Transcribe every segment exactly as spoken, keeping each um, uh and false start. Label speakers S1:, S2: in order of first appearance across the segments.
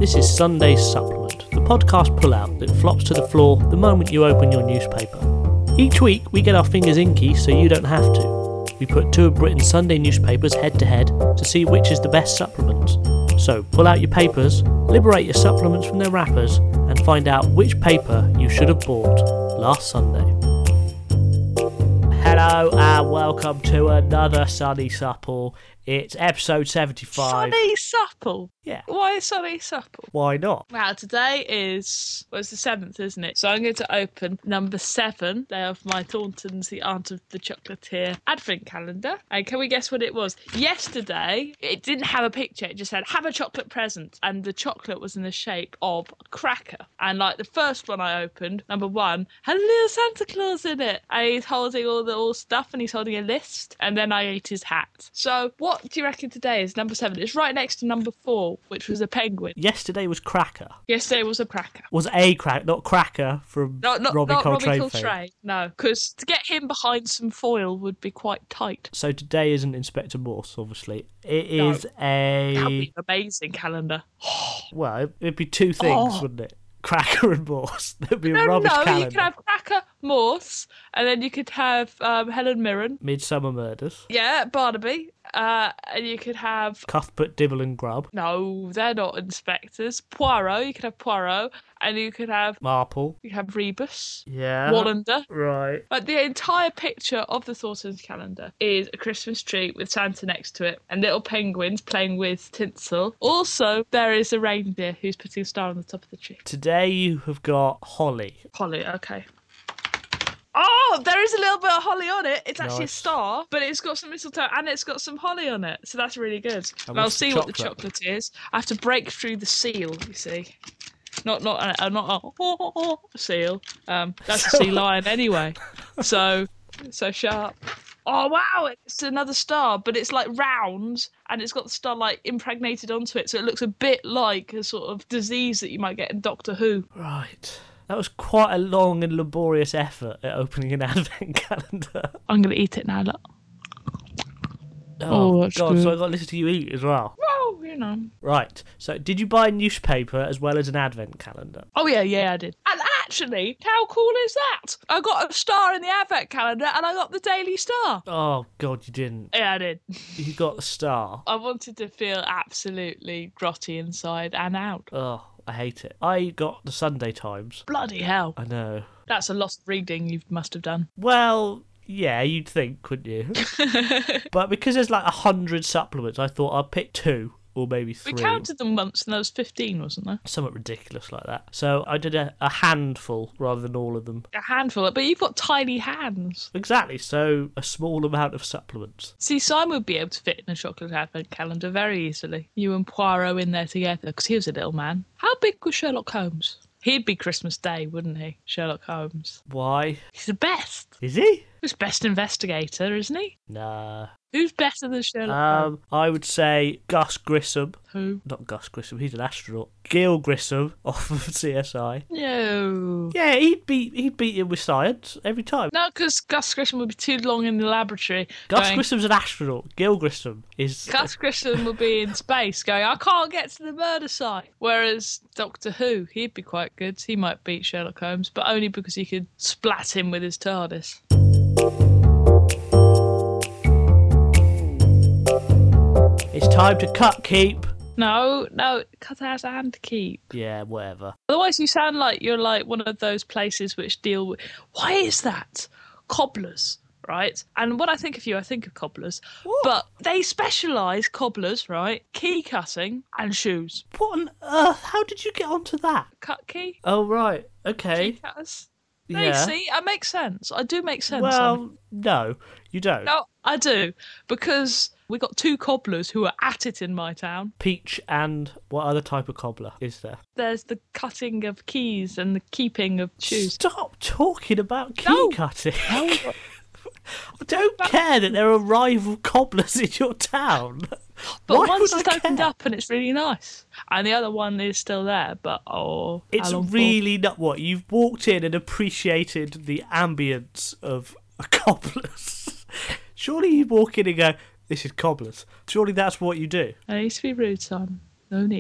S1: This is Sunday's Supplement, the podcast pullout that flops to the floor the moment you open your newspaper. Each week we get our fingers inky so you don't have to. We put two of Britain's Sunday newspapers head to head to see which is the best supplement. So pull out your papers, liberate your supplements from their wrappers, and find out which paper you should have bought last Sunday. Hello and welcome to another Sunny Supple. It's episode seventy-five.
S2: Sunny Supple?
S1: Yeah.
S2: Why Sunny Supple?
S1: Why not?
S2: Wow, today is, well, it's the seventh, isn't it? So I'm going to open number seven, day of my Thornton's The Aunt of the Chocolatier advent calendar. And can we guess what it was? Yesterday, it didn't have a picture. It just said, have a chocolate present. And the chocolate was in the shape of a cracker. And like the first one I opened, number one, had a little Santa Claus in it. And he's holding all the all stuff and he's holding a list. And then I ate his hat. So what do you reckon today is number seven? It's right next to number four, which was a penguin.
S1: Yesterday was Cracker.
S2: Yesterday was a cracker.
S1: Was a cracker, not Cracker from
S2: Not, not,
S1: Robbie
S2: not
S1: Coltrane.
S2: Robbie Coltrane, no. Because to get him behind some foil would be quite tight.
S1: So today isn't Inspector Morse, obviously. It
S2: No.
S1: is a...
S2: That would be an amazing calendar.
S1: Well, it'd be two things,
S2: Oh.
S1: wouldn't it? Cracker and Morse. There'd be a
S2: No,
S1: rubbish
S2: no,
S1: calendar.
S2: you could have Cracker, Morse, and then you could have um, Helen Mirren.
S1: Midsummer Murders.
S2: Yeah, Barnaby. Uh, and you could have...
S1: Cuthbert, Dibble and Grub.
S2: No, they're not inspectors. Poirot, you could have Poirot, and you could have...
S1: Marple.
S2: You could have Rebus.
S1: Yeah.
S2: Wallander.
S1: Right.
S2: Like the entire picture of the Thornton's calendar is a Christmas tree with Santa next to it and little penguins playing with tinsel. Also, there is a reindeer who's putting a star on the top of the tree.
S1: Today you have got holly.
S2: Holly, okay. Oh, there is a little bit of holly on it. It's actually
S1: Nice.
S2: a star, but it's got some mistletoe and it's got some holly on it. So that's really good. And I'll
S1: what's the
S2: see what the
S1: chocolate?
S2: chocolate is. I have to break through the seal, you see. Not not a, uh, not a seal. Um, that's a sea lion anyway. So so sharp. Oh wow, it's another star, but it's like round and it's got the star like impregnated onto it, so it looks a bit like a sort of disease that you might get in Doctor Who.
S1: Right. That was quite a long and laborious effort at opening an advent calendar.
S2: I'm gonna eat it now. Look.
S1: Oh,
S2: Oh, that's
S1: God, so
S2: good.
S1: I got to listen to you eat as well.
S2: Well, you know.
S1: Right. So did you buy a newspaper as well as an advent calendar?
S2: Oh yeah, yeah, I did. And actually, how cool is that? I got a star in the advent calendar and I got the Daily Star.
S1: Oh, God, you didn't.
S2: Yeah, I did.
S1: You got the star.
S2: I wanted to feel absolutely grotty inside and out.
S1: Oh, I hate it. I got the Sunday Times.
S2: Bloody hell.
S1: I know.
S2: That's a lot of reading you must have done.
S1: Well, yeah, you'd think, wouldn't you? But because there's like a hundred supplements, I thought I'd pick two or maybe three.
S2: We counted them once and there was fifteen, wasn't there?
S1: Somewhat ridiculous like that. So I did a, a handful rather than all of them.
S2: A handful, but you've got tiny hands.
S1: Exactly, so a small amount of supplements.
S2: See, Simon would be able to fit in a chocolate advent calendar very easily. You and Poirot in there together, because he was a little man. How big was Sherlock Holmes? He'd be Christmas Day, wouldn't he? Sherlock Holmes.
S1: Why?
S2: He's the best.
S1: Is he?
S2: He's best investigator, isn't he?
S1: Nah.
S2: Who's better than Sherlock Holmes?
S1: Um, I would say Gus Grissom.
S2: Who?
S1: Not Gus Grissom, he's an astronaut. Gil Grissom off of C S I.
S2: No.
S1: Yeah, he'd beat he'd beat him with science every time.
S2: No, because Gus Grissom would be too long in the laboratory.
S1: Gus
S2: going,
S1: Grissom's an astronaut. Gil Grissom is...
S2: Gus Grissom would be in space going, I can't get to the murder site. Whereas Doctor Who, he'd be quite good. He might beat Sherlock Holmes, but only because he could splat him with his TARDIS.
S1: It's time to cut keep.
S2: No, no, cut out and keep.
S1: Yeah, whatever.
S2: Otherwise you sound like you're like one of those places which deal with... Why is that? Cobblers, right? And when I think of you, I think of cobblers.
S1: What?
S2: But they specialise, cobblers, right? Key cutting and shoes.
S1: What on earth? How did you get onto that?
S2: Cut key?
S1: Oh, right. Okay.
S2: Key cutters? No,
S1: Yeah.
S2: see, I make sense. I do make sense.
S1: Well,
S2: Simon.
S1: no, you don't.
S2: No, I do. Because we got two cobblers who are at it in my town.
S1: Peach and what other type of cobbler is there?
S2: There's the cutting of keys and the keeping of shoes.
S1: Stop talking about key
S2: No.
S1: cutting.
S2: No.
S1: I don't care that there are rival cobblers in your town.
S2: But
S1: Why
S2: one's
S1: would I
S2: just opened
S1: care?
S2: up and it's really nice. And the other one is still there, but oh...
S1: It's
S2: how long for?
S1: really not what you've walked in and appreciated the ambience of a cobbler's. Surely you walk in and go, "This is cobblers." Surely that's what you do.
S2: I used to be rude, Simon. No need.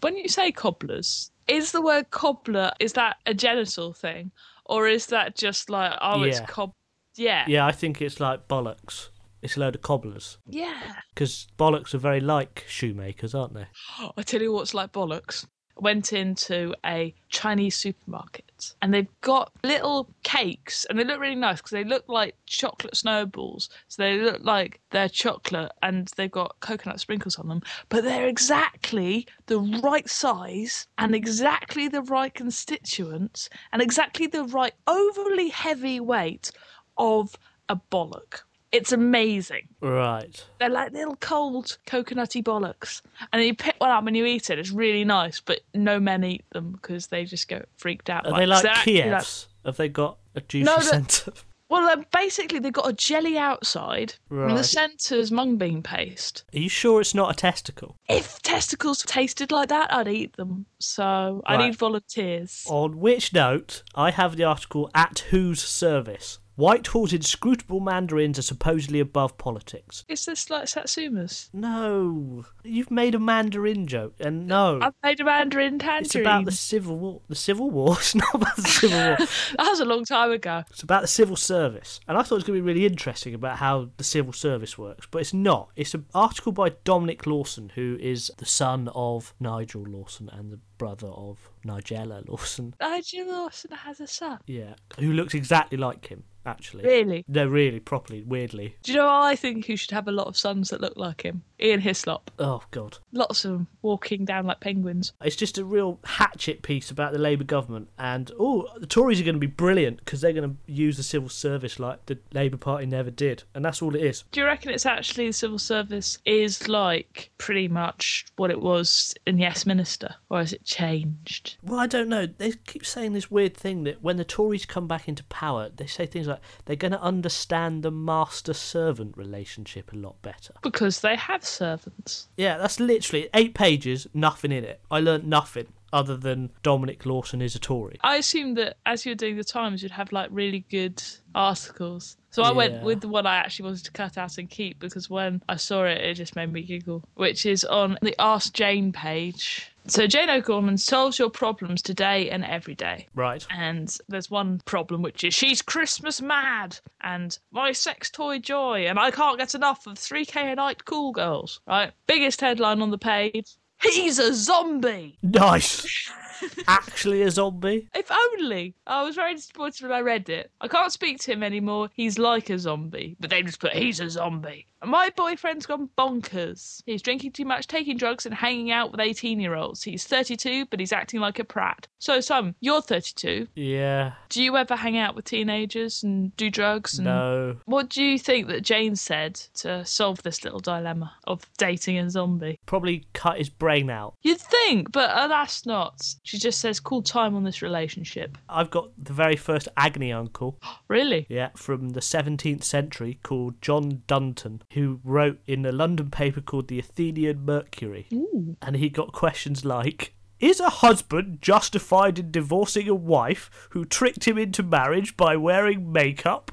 S2: When you say cobblers, is the word cobbler, is that a genital thing? Or is that just like, oh, it's
S1: Yeah.
S2: cob... Yeah.
S1: Yeah, I think it's like bollocks. It's a load of cobblers.
S2: Yeah.
S1: Because bollocks are very like shoemakers, aren't they?
S2: I tell you what's like bollocks. I went into a Chinese supermarket and they've got little cakes and they look really nice because they look like chocolate snowballs. So they look like they're chocolate and they've got coconut sprinkles on them, but they're exactly the right size and exactly the right constituents and exactly the right overly heavy weight of a bollock. It's amazing.
S1: Right.
S2: They're like little cold coconutty bollocks. And then you pick one up and you eat it. It's really nice, but no men eat them because they just get freaked out.
S1: Are
S2: by
S1: they
S2: it.
S1: like
S2: So they're actually
S1: Kievs?
S2: like-
S1: Have they got a juicy
S2: No, the-
S1: centre?
S2: well, uh, basically, they've got a jelly outside and the
S1: Right.
S2: centre's mung bean paste.
S1: Are you sure it's not a testicle?
S2: If testicles tasted like that, I'd eat them. So I
S1: Right.
S2: need volunteers.
S1: On which note, I have the article At Whose Service? Whitehall's inscrutable mandarins are supposedly above politics.
S2: Is this like Satsumas?
S1: No. You've made a mandarin joke, and no.
S2: I've made a mandarin tangerine.
S1: It's about the Civil War. The Civil War? It's not about the Civil War.
S2: That was a long time ago.
S1: It's about the civil service. And I thought it was going to be really interesting about how the civil service works, but it's not. It's an article by Dominic Lawson, who is the son of Nigel Lawson and the brother of Nigella Lawson.
S2: Nigel Lawson has a son.
S1: Yeah. Who looks exactly like him, actually.
S2: Really?
S1: No, really, properly, weirdly.
S2: Do you know I think who should have a lot of sons that look like him? Ian Hislop.
S1: Oh, God.
S2: Lots of them walking down like penguins.
S1: It's just a real hatchet piece about the Labour government. And, oh, the Tories are going to be brilliant because they're going to use the civil service like the Labour Party never did. And that's all it is.
S2: Do you reckon it's actually the civil service is like pretty much what it was in Yes Minister? Or has it changed?
S1: Well, I don't know. They keep saying this weird thing that when the Tories come back into power, they say things like they're going to understand the master-servant relationship a lot better.
S2: Because they have servants.
S1: Yeah, that's literally eight pages, nothing in it. I learnt nothing other than Dominic Lawson is a Tory.
S2: I assume that as you were doing the Times, you'd have like really good articles. So I went
S1: Yeah.
S2: with the one I actually wanted to cut out and keep because when I saw it, it just made me giggle, which is on the Ask Jane page. So Jane O'Gorman solves your problems today and every day.
S1: Right.
S2: And there's one problem, which is she's Christmas mad and my sex toy joy and I can't get enough of three K a night cool girls, right? Biggest headline on the page, he's a zombie.
S1: Nice. Actually a zombie?
S2: If only. I was very disappointed when I read it. I can't speak to him anymore. He's like a zombie. But they just put, he's a zombie. And my boyfriend's gone bonkers. He's drinking too much, taking drugs, and hanging out with eighteen-year-olds. He's thirty-two, but he's acting like a prat. So, Sam, you're thirty-two.
S1: Yeah.
S2: Do you ever hang out with teenagers and do drugs? And
S1: No.
S2: what do you think that Jane said to solve this little dilemma of dating a zombie?
S1: Probably cut his brain out.
S2: You'd think, but alas not. She just says, cool time on this relationship.
S1: I've got the very first agony uncle.
S2: Really?
S1: Yeah, from the seventeenth century called John Dunton, who wrote in a London paper called the Athenian Mercury.
S2: Ooh.
S1: And he got questions like, is a husband justified in divorcing a wife who tricked him into marriage by wearing makeup?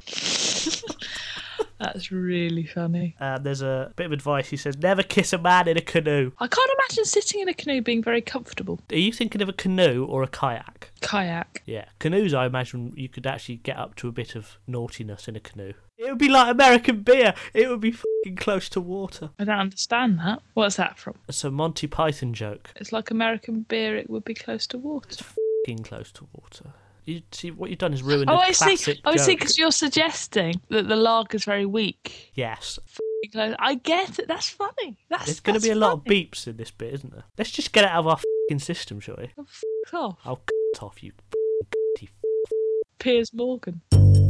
S2: That's really funny.
S1: And there's a bit of advice. He says, never kiss a man in a canoe.
S2: I can't imagine sitting in a canoe being very comfortable.
S1: Are you thinking of a canoe or a kayak?
S2: Kayak.
S1: Yeah, canoes, I imagine you could actually get up to a bit of naughtiness in a canoe. It would be like American beer. It would be fucking close to water.
S2: I don't understand that. What's that from?
S1: It's a Monty Python joke.
S2: It's like American beer, it would be close to water.
S1: Fucking close to water. You see, what you've done is ruined
S2: Oh,
S1: a
S2: I see.
S1: classic
S2: Oh, I see,
S1: joke.
S2: because you're suggesting that the lager's very weak.
S1: Yes.
S2: I get it. That's funny. That's
S1: There's going to
S2: that's
S1: be a lot of
S2: funny.
S1: beeps in this bit, isn't there? Let's just get it out of our fucking system, shall we?
S2: Oh, f- off.
S1: I'll cut off you. f***y f-
S2: Piers Morgan.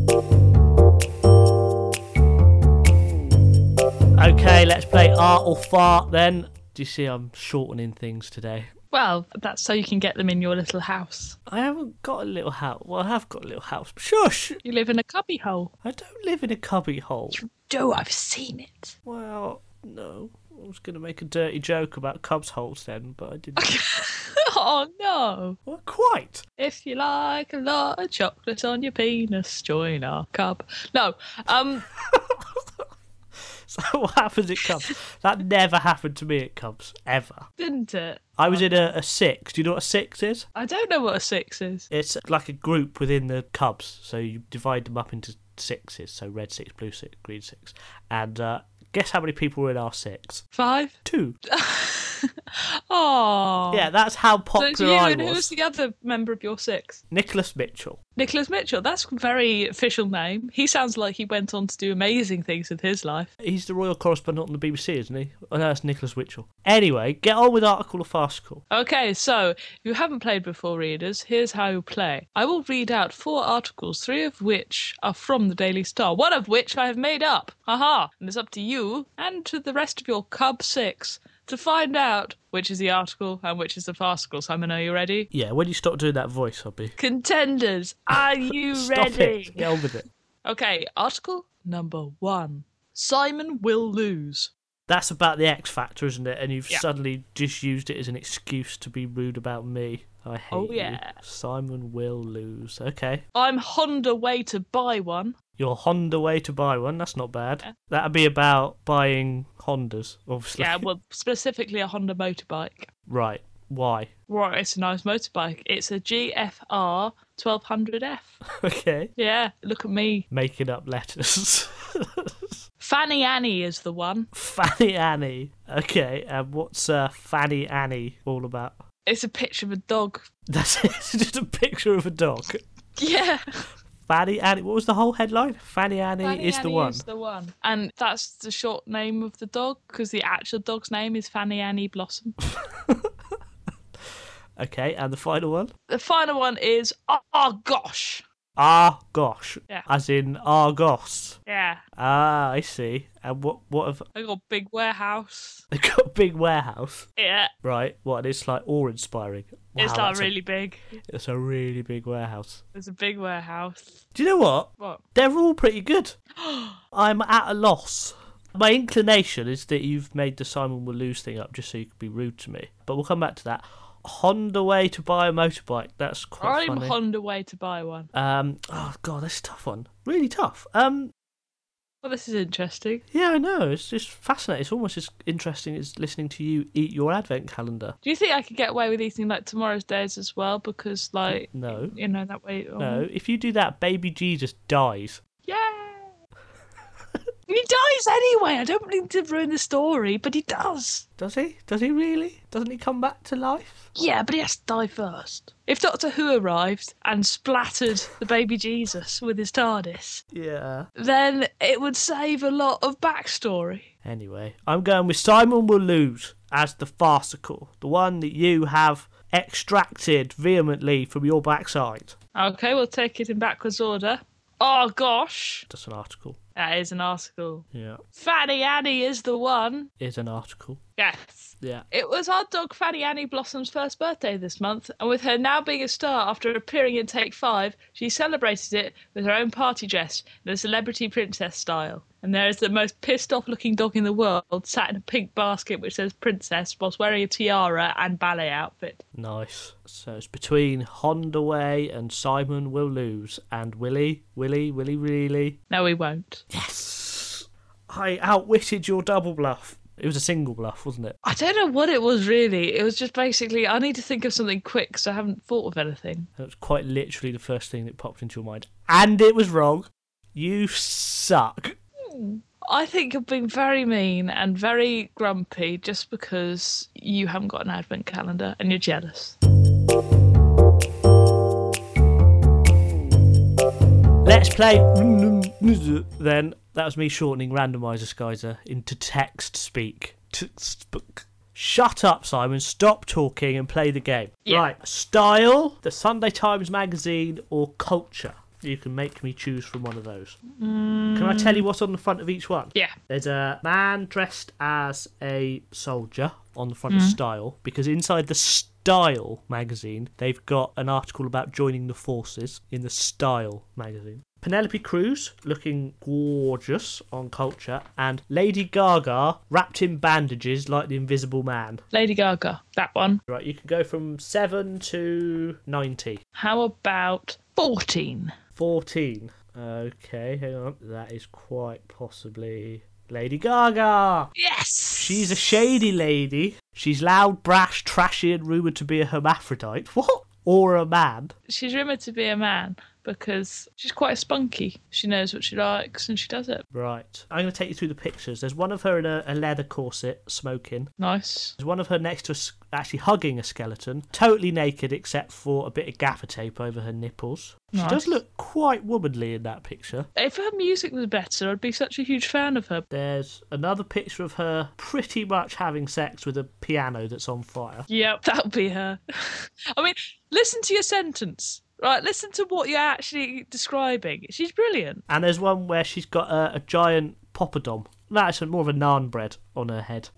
S1: Okay, let's play Art or Fart then. Do you see I'm shortening things today?
S2: Well, that's so you can get them in your little house.
S1: I haven't got a little house. Well, I have got a little house. Shush!
S2: You live in a cubby hole.
S1: I don't live in a cubby hole.
S2: Joe, I've seen it.
S1: Well, no. I was going to make a dirty joke about cubs holes then, but I didn't.
S2: Oh, no.
S1: Well, quite.
S2: If you like a lot of chocolate on your penis, join our cub. No, um...
S1: So what happens at Cubs? That never happened to me at Cubs, ever.
S2: Didn't it?
S1: I was in a, a six. Do you know what a six is?
S2: I don't know what a six is.
S1: It's like a group within the Cubs. So you divide them up into sixes. So red six, blue six, green six. And uh, guess how many people were in our six?
S2: Five?
S1: Two.
S2: Oh.
S1: Yeah, that's how
S2: So
S1: popular
S2: it's you,
S1: I
S2: and
S1: was.
S2: who was the other member of your six?
S1: Nicholas Mitchell.
S2: Nicholas Mitchell. That's a very official name. He sounds like he went on to do amazing things with his life.
S1: He's the royal correspondent on the B B C, isn't he? Oh, no, that's Nicholas Mitchell. Anyway, get on with Article or Farcical.
S2: Okay, so if you haven't played before, readers, here's how you play. I will read out four articles, three of which are from the Daily Star, one of which I have made up. Haha. And it's up to you and to the rest of your Cub Six to find out which is the article and which is the farcical. Simon, are you ready?
S1: Yeah, when you stop doing that voice, I'll be...
S2: Contenders, are you
S1: Stop
S2: ready?
S1: it. Get on with it.
S2: Okay, article number one. Simon will lose.
S1: That's about the X Factor, isn't it? And you've
S2: Yeah.
S1: suddenly just used it as an excuse to be rude about me. I hate
S2: Oh,
S1: you.
S2: yeah.
S1: Simon will lose. Okay.
S2: I'm Honda way to buy one.
S1: Your Honda way to buy one. That's not bad.
S2: Yeah.
S1: That'd be about buying Hondas, obviously.
S2: Yeah, well, specifically a Honda motorbike.
S1: Right. Why?
S2: Right, it's a nice motorbike. It's a G F R twelve hundred F.
S1: Okay.
S2: Yeah, look at me.
S1: Making up letters.
S2: Fanny Annie is the one.
S1: Fanny Annie. Okay. And what's uh, Fanny Annie all about?
S2: It's a picture of a dog.
S1: That's it. It's just a picture of a dog.
S2: Yeah.
S1: Fanny Annie. What was the whole headline? Fanny Annie
S2: Fanny
S1: is
S2: Annie
S1: the one.
S2: is the one. And that's the short name of the dog, because the actual dog's name is Fanny Annie Blossom.
S1: Okay, and the final one?
S2: The final one is, oh gosh.
S1: Argos.
S2: Yeah.
S1: As in Argos.
S2: Yeah.
S1: Ah, I see. And what what have
S2: I got a big warehouse.
S1: they got? A big warehouse,
S2: Yeah.
S1: right? What? It's like awe-inspiring. Wow,
S2: It's not
S1: that's a-
S2: really big.
S1: It's a really big warehouse.
S2: It's a big warehouse.
S1: Do you know what?
S2: What?
S1: They're all pretty good. I'm at a loss. My inclination is that you've made the Simon will lose thing up just so you could be rude to me. But we'll come back to that. Honda way to buy a motorbike. That's quite
S2: I'm
S1: funny.
S2: Honda way to buy one.
S1: um. Oh god, that's a tough one. Really tough. Um.
S2: Well, this is interesting.
S1: Yeah, I know. It's just fascinating. It's almost as interesting as listening to you eat your advent calendar.
S2: Do you think I could get away with eating like tomorrow's days as well? Because, like,
S1: No.
S2: you know, that way. Oh.
S1: No, if you do that, baby Jesus dies.
S2: Yeah. He dies anyway. I don't mean to ruin the story, but he does.
S1: Does he? Does he really? Doesn't he come back to life?
S2: Yeah, but he has to die first. If Doctor Who arrived and splattered the baby Jesus with his TARDIS,
S1: Yeah.
S2: then it would save a lot of backstory.
S1: Anyway, I'm going with Simon will lose as the farcical, the one that you have extracted vehemently from your backside.
S2: Okay, we'll take it in backwards order. Oh, gosh.
S1: That's an article.
S2: That is an article.
S1: Yeah.
S2: Fanny Annie is the one.
S1: Is an article.
S2: Yes.
S1: Yeah.
S2: It was our dog Fanny Annie Blossom's first birthday this month, and with her now being a star after appearing in Take Five, she celebrated it with her own party dress in a celebrity princess style. And there is the most pissed off looking dog in the world sat in a pink basket which says princess whilst wearing a tiara and ballet outfit.
S1: Nice. So it's between Honda Way and Simon will lose. And Willie, Willie, Willie really.
S2: No, we won't.
S1: Yes! I outwitted your double bluff. It was a single bluff, wasn't it?
S2: I don't know what it was really. It was just basically, I need to think of something quick because I haven't thought of anything.
S1: It was quite literally the first thing that popped into your mind. And it was wrong. You suck.
S2: I think you're being very mean and very grumpy just because you haven't got an advent calendar and you're jealous.
S1: Let's play then. That was me shortening randomizer Skyzer into text speak. Textbook. Shut up, Simon. Stop talking and play the game.
S2: Yeah.
S1: Right. Style, the Sunday Times magazine, or culture? You can make me choose from one of those.
S2: Mm.
S1: Can I tell you what's on the front of each one?
S2: Yeah.
S1: There's a man dressed as a soldier on the front of Style, because inside the Style magazine, they've got an article about joining the forces in the Style magazine. Penelope Cruz, looking gorgeous on culture, and Lady Gaga, wrapped in bandages like the Invisible Man.
S2: Lady Gaga, that one.
S1: Right, you can go from seven to ninety.
S2: How about fourteen?
S1: fourteen. Okay, hang on. That is quite possibly Lady Gaga.
S2: Yes!
S1: She's a shady lady. She's loud, brash, trashy, and rumoured to be a hermaphrodite. What? Or a man.
S2: She's rumoured to be a man because she's quite spunky. She knows what she likes and she does it.
S1: Right. I'm going to take you through the pictures. There's one of her in a, a leather corset, smoking.
S2: Nice.
S1: There's one of her next to us actually hugging a skeleton, totally naked except for a bit of gaffer tape over her nipples. She
S2: Nice.
S1: does look quite womanly in that picture.
S2: If her music was better, I'd be such a huge fan of her.
S1: There's another picture of her pretty much having sex with a piano that's on fire.
S2: Yep, that'll be her. I mean, listen to your sentence. Right, listen to what you're actually describing. She's brilliant.
S1: And there's one where she's got a, a giant poppadom. That's more of a naan bread on her head.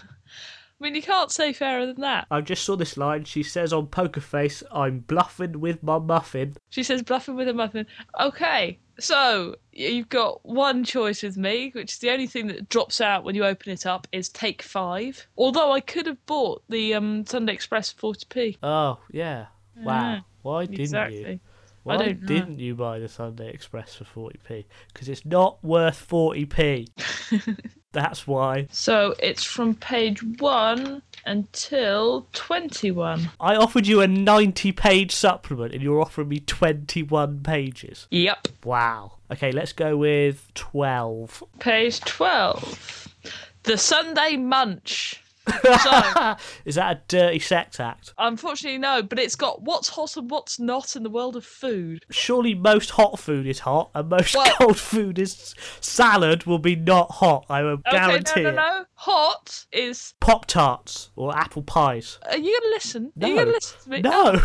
S2: I mean, you can't say fairer than that.
S1: I just saw this line. She says on Poker Face, "I'm bluffing with my muffin."
S2: She says bluffing with a muffin. Okay, so you've got one choice with me, which is the only thing that drops out when you open it up, is Take Five. Although I could have bought the um, Sunday Express forty p.
S1: Oh, yeah. Wow.
S2: Yeah,
S1: Why didn't
S2: exactly.
S1: you? Why
S2: don't know.
S1: didn't you buy the Sunday Express for forty p? Because it's not worth forty p. That's why.
S2: So it's from page one until twenty-one.
S1: I offered you a ninety-page supplement and you're offering me twenty-one pages.
S2: Yep.
S1: Wow. Okay, let's go with twelve.
S2: Page twelve. The Sunday Munch. So,
S1: Is that a dirty sex act?
S2: unfortunately, no, but it's got what's hot and what's not in the world of food.
S1: Surely most hot food is hot and most
S2: Well-
S1: cold food is salad will be not hot, I will
S2: Okay,
S1: guarantee
S2: no, no,
S1: it.
S2: no. Hot is.
S1: Pop tarts or apple pies.
S2: Are you going to listen? Are you
S1: No.
S2: going to listen to me?
S1: No.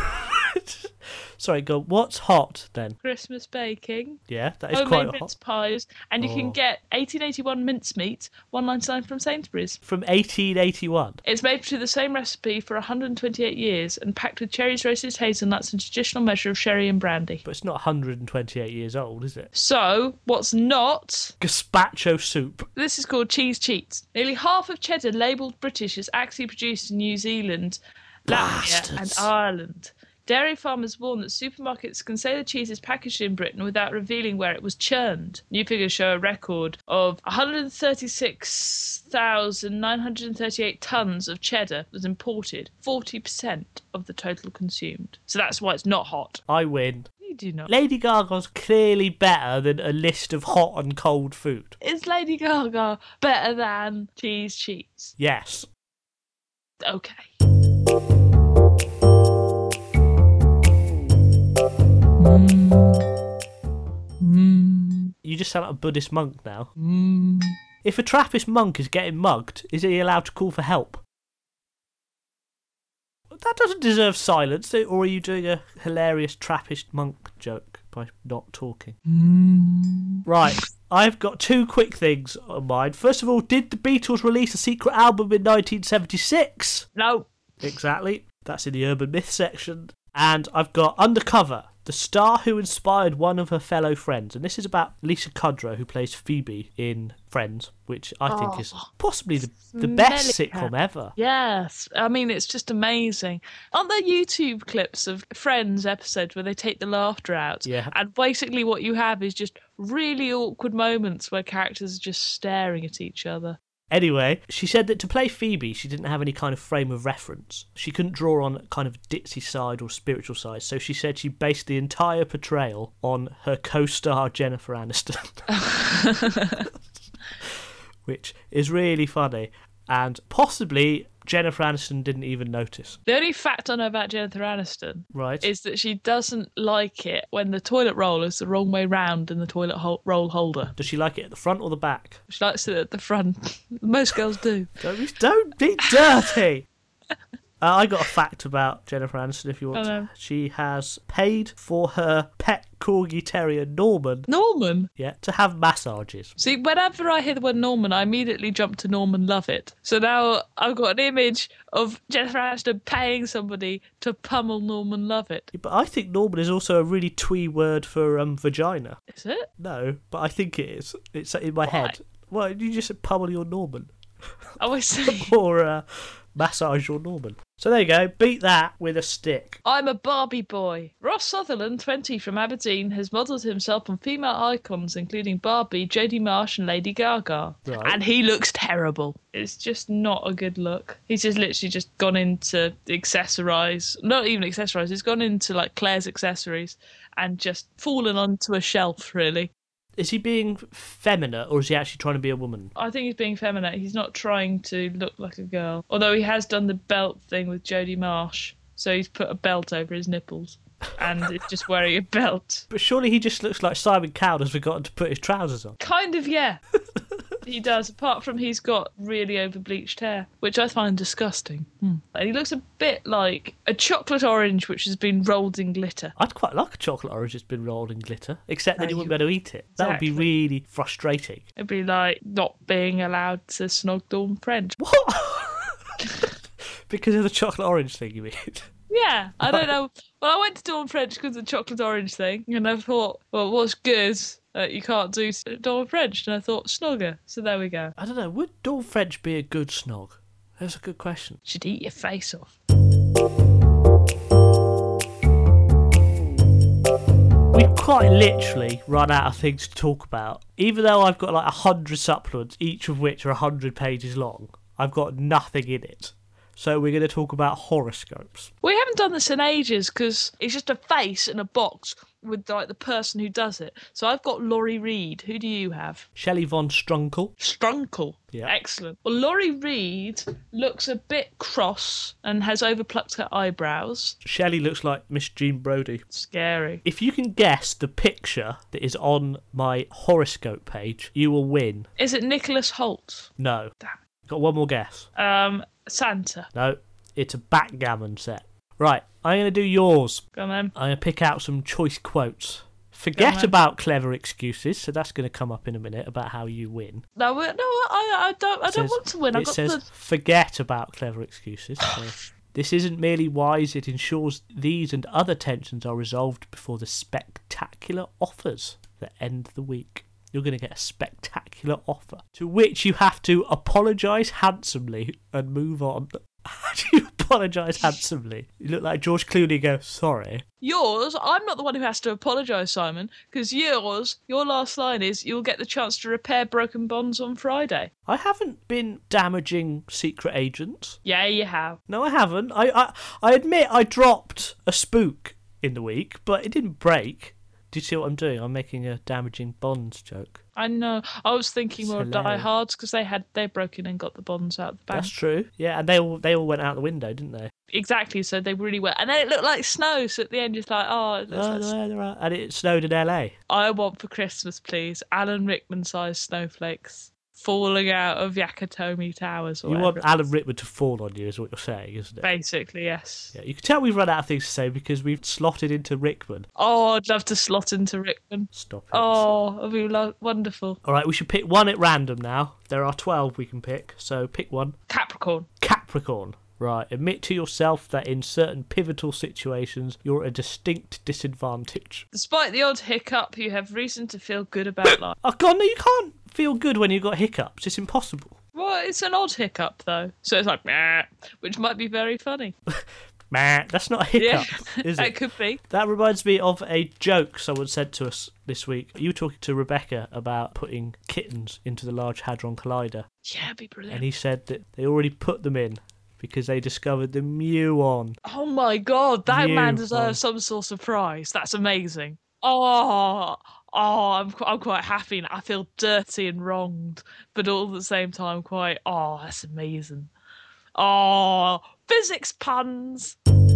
S1: Sorry, go. What's hot then?
S2: Christmas baking,
S1: Yeah, that is
S2: homemade
S1: quite hot.
S2: mince pies, and you
S1: Oh.
S2: can get eighteen eighty-one mincemeat, one ninety-nine from Sainsbury's.
S1: From eighteen eighty-one.
S2: It's made to the same recipe for one hundred twenty-eight years and packed with cherries, roasted hazelnuts, and a traditional measure of sherry and brandy.
S1: But it's not one hundred twenty-eight years old, is it?
S2: So, what's not?
S1: Gazpacho soup.
S2: This is called Cheese Cheats. Nearly half of cheddar labelled British is actually produced in New Zealand, Latvia, and
S1: Bastards.
S2: Ireland. Dairy farmers warn that supermarkets can say the cheese is packaged in Britain without revealing where it was churned. New figures show a record of one hundred thirty-six thousand nine hundred thirty-eight tonnes of cheddar was imported, forty percent of the total consumed. So that's why it's not hot.
S1: I win.
S2: You do not.
S1: Lady Gaga's clearly better than a list of hot and cold food.
S2: Is Lady Gaga better than Cheese Cheats?
S1: Yes.
S2: Okay.
S1: You just sound like a Buddhist monk now.
S2: Mm.
S1: If a Trappist monk is getting mugged, is he allowed to call for help? That doesn't deserve silence, or are you doing a hilarious Trappist monk joke by not talking? Right, I've got two quick things on mind. First of all, did the Beatles release a secret album in nineteen seventy-six?
S2: No.
S1: Exactly. That's in the urban myth section. And I've got Undercover, the star who inspired one of her fellow friends. And this is about Lisa Kudrow, who plays Phoebe in Friends, which I think is possibly the, the best
S2: smelly
S1: sitcom
S2: cat.
S1: ever.
S2: Yes. I mean, it's just amazing. Aren't there YouTube clips of Friends episodes where they take the laughter out?
S1: Yeah.
S2: And basically what you have is just really awkward moments where characters are just staring at each other.
S1: Anyway, she said that to play Phoebe, she didn't have any kind of frame of reference. She couldn't draw on kind of ditzy side or spiritual side, so she said she based the entire portrayal on her co-star Jennifer Aniston. Which is really funny, and possibly Jennifer Aniston didn't even notice.
S2: The only fact I know about Jennifer Aniston
S1: Right.
S2: is that she doesn't like it when the toilet roll is the wrong way round in the toilet hol- roll holder.
S1: Does she like it at the front or the back?
S2: She likes it at the front. Most girls do.
S1: Don't be, don't be dirty! Uh, I got a fact about Jennifer Aniston if you want.
S2: I know.
S1: To. She has paid for her pet corgi terrier Norman,
S2: Norman.
S1: yeah, to have massages.
S2: See, whenever I hear the word Norman, I immediately jump to Norman Lovett. So now I've got an image of Jennifer Aniston paying somebody to pummel Norman Lovett.
S1: But I think Norman is also a really twee word for um vagina.
S2: Is it?
S1: No, but I think it is. It's in my
S2: Why?
S1: head. Well, you just said pummel your Norman.
S2: Oh, I see.
S1: or uh, massage your Norman. So there you go, beat that with a stick.
S2: I'm a Barbie boy. Ross Sutherland, twenty, from Aberdeen, has modelled himself on female icons including Barbie, Jodie Marsh and Lady Gaga.
S1: Right.
S2: And he looks terrible. It's just not a good look. He's just literally just gone into accessorise, not even accessorise, he's gone into like Claire's accessories and just fallen onto a shelf, really.
S1: Is he being feminine or is he actually trying to be a woman?
S2: I think he's being feminine. He's not trying to look like a girl. Although he has done the belt thing with Jodie Marsh. So he's put a belt over his nipples. And is just wearing a belt.
S1: But surely he just looks like Simon Cowell has forgotten to put his trousers on.
S2: Kind of, yeah. He does, apart from he's got really over-bleached hair, which I find disgusting. Hmm. And he looks a bit like a chocolate orange which has been rolled in glitter.
S1: I'd quite like a chocolate orange that's been rolled in glitter, except that
S2: No,
S1: you wouldn't
S2: you-
S1: be able to eat it. That would be
S2: Exactly.
S1: really frustrating.
S2: It'd be like not being allowed to snog Dawn French.
S1: What? Because of the chocolate orange thing, you mean?
S2: Yeah, I don't know. Well, I went to Dawn French because of the chocolate orange thing, and I thought, well, what's good that you can't do Dawn French? And I thought, snogger. So there we go.
S1: I don't know, would Dawn French be a good snog? That's a good question.
S2: Should eat your face off.
S1: We've quite literally run out of things to talk about. Even though I've got like a hundred supplements, each of which are a hundred pages long, I've got nothing in it. So we're going to talk about horoscopes.
S2: We haven't done this in ages because it's just a face in a box with like the person who does it. So I've got Laurie Reed. Who do you have?
S1: Shelley von Strunkel.
S2: Strunkle.
S1: Yeah.
S2: Excellent. Well, Laurie Reed looks a bit cross and has overplucked her eyebrows.
S1: Shelley looks like Miss Jean Brodie.
S2: Scary.
S1: If you can guess the picture that is on my horoscope page, you will win.
S2: Is it Nicholas Holt?
S1: No.
S2: Damn
S1: Got one more guess.
S2: Um, Santa.
S1: No, it's a backgammon set. Right, I'm going to do yours.
S2: Go on then.
S1: I'm going to pick out some choice quotes. Forget
S2: on.
S1: about clever excuses, so that's going to come up in a minute about how you win.
S2: No, we- no, I, I don't. I
S1: It
S2: don't
S1: says-
S2: want to win. I
S1: It
S2: got
S1: says,
S2: the.
S1: forget about clever excuses. So this isn't merely wise, it ensures these and other tensions are resolved before the spectacular offers that end the week. You're going to get a spectacular offer, to which you have to apologise handsomely and move on. How do you apologise handsomely? You look like George Clooney and go, sorry.
S2: Yours, I'm not the one who has to apologise, Simon, because yours, your last line is, you'll get the chance to repair broken bonds on Friday.
S1: I haven't been damaging secret agents.
S2: Yeah, you have.
S1: No, I haven't. I, I, I admit I dropped a spook in the week, but it didn't break. Do you see what I'm doing? I'm making a damaging bonds joke.
S2: I know. I was thinking
S1: It's
S2: more of Die
S1: hilarious.
S2: Hards because they had they broke in and got the bonds out of the bank.
S1: That's true. Yeah, and they all they all went out the window, didn't they?
S2: Exactly. So they really were, and then it looked like snow. So at the end, just like, oh, it looks
S1: Oh,
S2: like
S1: there, there are. And it snowed in L A.
S2: I want for Christmas, please, Alan Rickman-sized snowflakes falling out of Yakatomi Towers. Or
S1: You
S2: whatever
S1: want
S2: it
S1: Alan
S2: is.
S1: Rickman to fall on you, is what you're saying, isn't it?
S2: Basically, yes.
S1: Yeah, you can tell we've run out of things to say because we've slotted into Rickman.
S2: Oh, I'd love to slot into Rickman.
S1: Stop it.
S2: Oh, it'd be lo- wonderful.
S1: All right, we should pick one at random now. There are twelve we can pick, so pick one.
S2: Capricorn.
S1: Capricorn. Right, admit to yourself that in certain pivotal situations you're at a distinct disadvantage.
S2: Despite the odd hiccup, you have reason to feel good about life.
S1: Oh god, no, you can't feel good when you've got hiccups. It's impossible.
S2: Well, it's an odd hiccup, though. So it's like, meh, which might be very funny.
S1: Man, that's not a
S2: Yeah,
S1: hiccup, is
S2: that
S1: it?
S2: could be.
S1: That reminds me of a joke someone said to us this week. You were talking to Rebecca about putting kittens into the Large Hadron Collider,
S2: Yeah, it'd be brilliant.
S1: and he said that they already put them in because they discovered the muon.
S2: Oh my god, that
S1: You
S2: man
S1: are-
S2: deserves some sort of prize. That's amazing. Oh, oh, I'm qu- I'm quite happy. Now. I feel dirty and wronged, but all at the same time, quite. Oh, that's amazing. Oh, physics puns.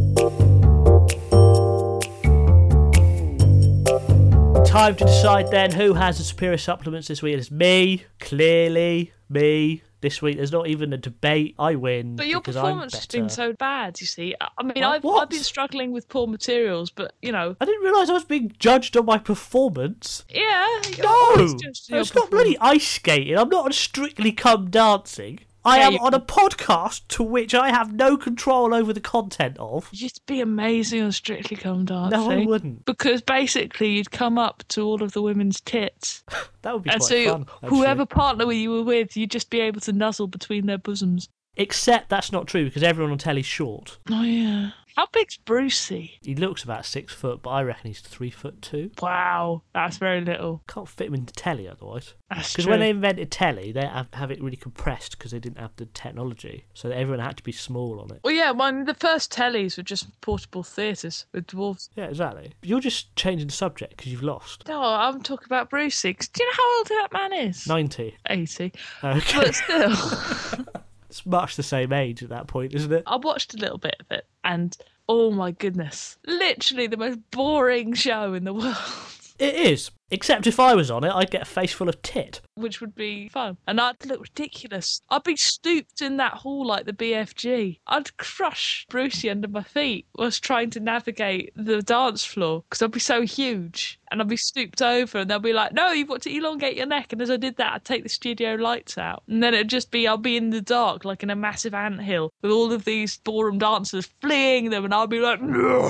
S1: Time to decide then who has the superior supplements this week. It's me, clearly me. This week there's not even a debate. I win.
S2: But your
S1: because
S2: performance
S1: I'm
S2: has been
S1: better.
S2: so bad. You see, I I mean,
S1: What?
S2: I've
S1: What?
S2: I've been struggling with poor materials, but you know,
S1: I didn't realise I was being judged on my performance.
S2: yeah. you're
S1: No,
S2: always judged on your
S1: it's not bloody
S2: performance.
S1: ice skating. I'm not on Strictly Come Dancing. I
S2: Yeah,
S1: am
S2: you-
S1: on a podcast to which I have no control over the content of.
S2: You'd be amazing on Strictly Come Dancing.
S1: No, I wouldn't.
S2: Because basically, you'd come up to all of the women's tits.
S1: That would be
S2: And
S1: quite
S2: so,
S1: fun. actually.
S2: whoever partner you were with, you'd just be able to nuzzle between their bosoms.
S1: Except that's not true because everyone on telly's short.
S2: Oh, yeah. How big's Brucey?
S1: He looks about six foot, but I reckon he's three foot two.
S2: Wow, that's very little.
S1: Can't fit him into telly otherwise.
S2: That's
S1: Because
S2: true.
S1: when they invented telly, they have, have it really compressed because they didn't have the technology. So everyone had to be small on it.
S2: Well, yeah, well, the first tellies were just portable theatres with dwarves.
S1: Yeah, exactly. You're just changing the subject because you've lost.
S2: No, I'm talking about Brucey. 'Cause do you know how old that man is?
S1: ninety.
S2: eighty.
S1: Okay.
S2: But still.
S1: It's much the same age at that point, isn't it?
S2: I watched a little bit of it and, oh my goodness, literally the most boring show in the world.
S1: It is. Except if I was on it, I'd get a face full of tit.
S2: Which would be fun. And I'd look ridiculous. I'd be stooped in that hall like the B F G. I'd crush Brucey under my feet whilst trying to navigate the dance floor because I'd be so huge. And I'd be stooped over and they'll be like, no, you've got to elongate your neck. And as I did that, I'd take the studio lights out. And then it'd just be, I'll be in the dark like in a massive anthill with all of these ballroom dancers fleeing them. And I'll be like,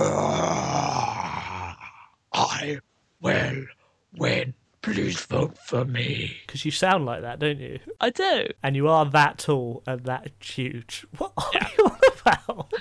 S2: I will win. Please vote for me.
S1: Because you sound like that, don't you?
S2: I do.
S1: And you are that tall and that huge. What are
S2: Yeah.
S1: you on about?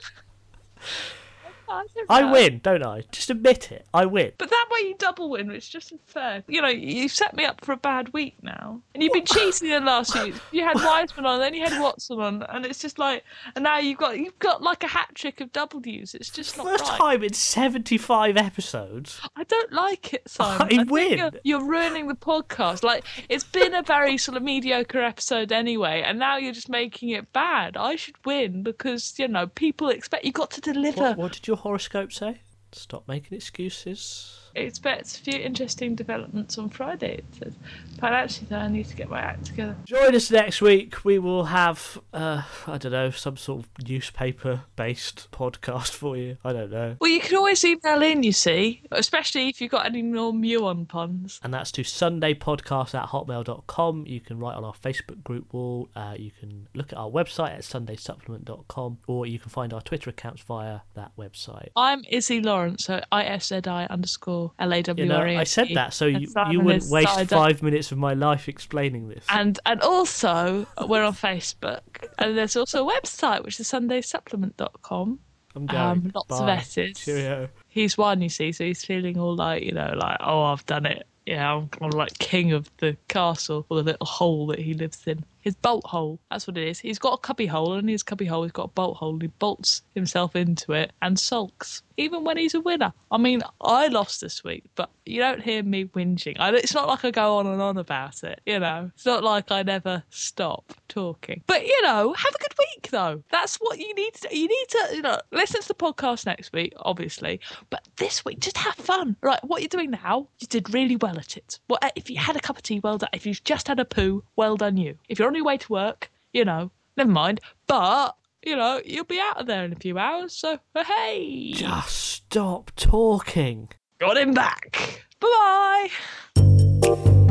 S2: I, don't
S1: I
S2: know.
S1: win, don't I? Just admit it. I win.
S2: But that way you double win, which is just unfair. You know, you've set me up for a bad week now. And you've been cheating in the last few weeks. You had Wiseman on, then you had Watson on, and it's just like, and now you've got you've got like a hat trick of double Ws. It's just not
S1: First
S2: right.
S1: time in seventy-five episodes.
S2: I don't like it, Simon.
S1: I
S2: think
S1: win.
S2: You're, you're ruining the podcast. Like, it's been a very sort of mediocre episode anyway, and now you're just making it bad. I should win because, you know, people expect you got to deliver.
S1: What, what did your horoscope say? Stop making excuses.
S2: It expects a few interesting developments on Friday, it says. But actually, though, I need to get my act together.
S1: Join us next week. We will have, uh, I don't know, some sort of newspaper-based podcast for you. I don't know.
S2: Well, you can always email in, you see, especially if you've got any more muon puns.
S1: And that's to sundaypodcast at hotmail dot com. You can write on our Facebook group wall. Uh, you can look at our website at sunday supplement dot com. Or you can find our Twitter accounts via that website.
S2: I'm Izzy Lawrence, so I S Z I underscore L A W R E.
S1: You know, I said that so you,
S2: Simon
S1: you wouldn't
S2: is
S1: waste
S2: Cider.
S1: five minutes of my life explaining this.
S2: And and also, we're on Facebook. And there's also a website, which is sunday supplement dot com.
S1: I'm going.
S2: Um, lots
S1: Bye.
S2: of S's.
S1: Cheerio.
S2: He's won, you see, so he's feeling all like, you know, like, oh, I've done it. Yeah, I'm, I'm like king of the castle, or the little hole that he lives in. His bolt hole, that's what it is. He's got a cubby hole, and in his cubby hole he's got a bolt hole, and he bolts himself into it and sulks, even when he's a winner. I mean, I lost this week, but you don't hear me whinging. I, it's not like I go on and on about it, you know. It's not like I never stop talking. But, you know, have a good week, though. That's what you need to do. You need to, you know, listen to the podcast next week, obviously, but this week, just have fun. Right, what you're doing now, you did really well at it. Well, if you had a cup of tea, well done. If you've just had a poo, well done you. If you're on your way to work, you know, never mind. But, you know, you'll be out of there in a few hours, so hey.
S1: Just stop talking.
S2: Got him back. Bye-bye.